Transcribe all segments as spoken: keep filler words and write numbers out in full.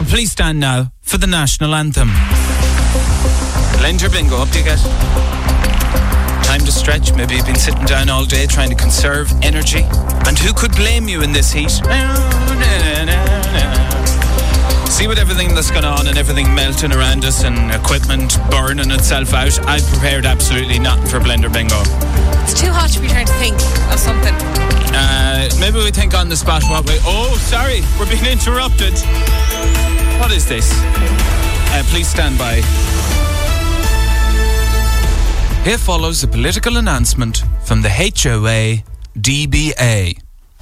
please stand now for the national anthem. Blender bingo, up do you get? Time to stretch. Maybe you've been sitting down all day trying to conserve energy. And who could blame you in this heat? See, with everything that's gone on and everything melting around us and equipment burning itself out, I've prepared absolutely nothing for Blender bingo. It's too hot to be trying to think of something. Uh, maybe we think on the spot what we... Oh, sorry, we're being interrupted. What is this? Uh, please stand by. Here follows a political announcement from the H O A D B A.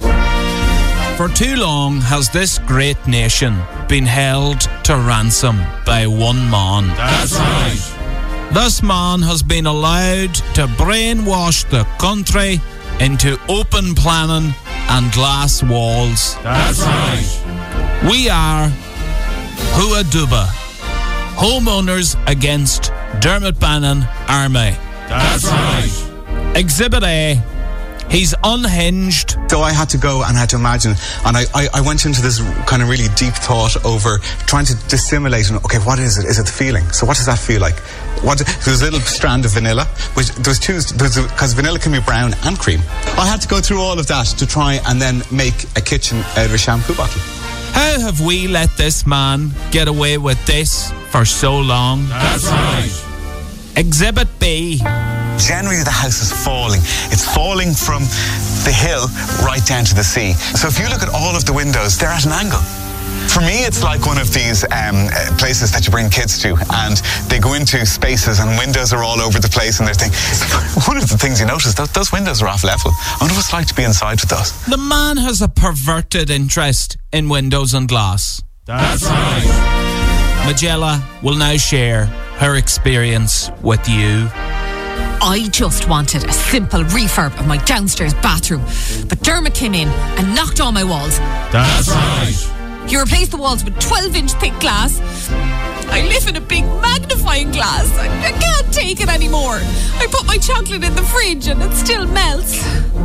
For too long has this great nation been held to ransom by one man. That's right. This man has been allowed to brainwash the country into open planning and glass walls. That's right. We are Huaduba, homeowners against Dermot Bannon Army. That's right. Exhibit A. He's unhinged. So I had to go and I had to imagine, and I, I, I went into this kind of really deep thought over trying to dissimulate, and okay, what is it? Is it the feeling? So what does that feel like? What, there's a little strand of vanilla, which there's two, because vanilla can be brown and cream. I had to go through all of that to try and then make a kitchen out of a shampoo bottle. How have we let this man get away with this for so long? That's right. Exhibit B. Generally, the house is falling. It's falling from the hill right down to the sea. So if you look at all of the windows, they're at an angle. For me, it's like one of these um, places that you bring kids to, and they go into spaces and windows are all over the place, and they're thinking, one of the things you notice, those, those windows are off level. I wonder what it's like to be inside with those. The man has a perverted interest in windows and glass. That's right. Magella will now share her experience with you. I just wanted a simple refurb of my downstairs bathroom, but Dermot came in and knocked all my walls. That's right. He replaced the walls with twelve inch thick glass. I live in a big magnifying glass. I, I can't take it anymore. I put my chocolate in the fridge and it still melts.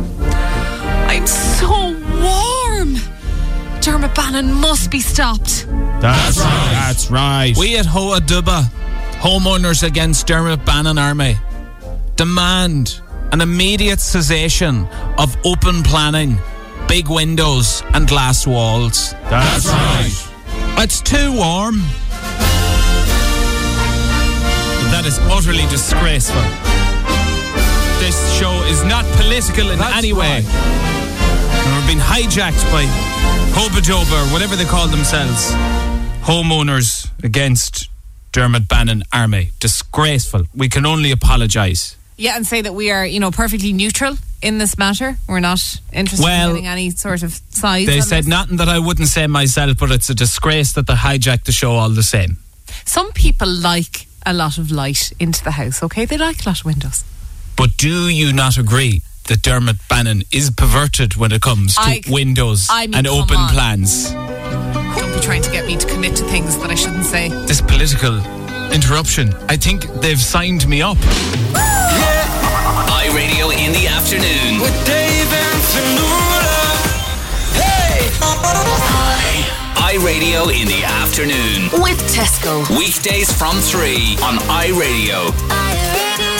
I'm so warm. Dermot Bannon must be stopped. That's right. That's right. We at Huaduba, homeowners against Dermot Bannon Army, demand an immediate cessation of open planning, big windows and glass walls. That's right. It's too warm. That is utterly disgraceful. This show is not political in That's any way. right. And we're being hijacked by Hobajoba, or whatever they call themselves. Homeowners against Dermot Bannon Army. Disgraceful. We can only apologise. Yeah, and say that we are, you know, perfectly neutral in this matter. We're not interested Well, in getting any sort of size. They on said this. nothing that I wouldn't say myself, but it's a disgrace that they hijacked the show all the same. Some people like a lot of light into the house, okay? They like a lot of windows. But do you not agree that Dermot Bannon is perverted when it comes to I, windows I mean, and come open on. plans? Don't be trying to get me to commit to things that I shouldn't say. This political interruption, I think they've signed me up. iRadio in the afternoon With Dave and Fanula. Hey! iRadio in the afternoon With Tesco. weekdays from three on iRadio. iRadio.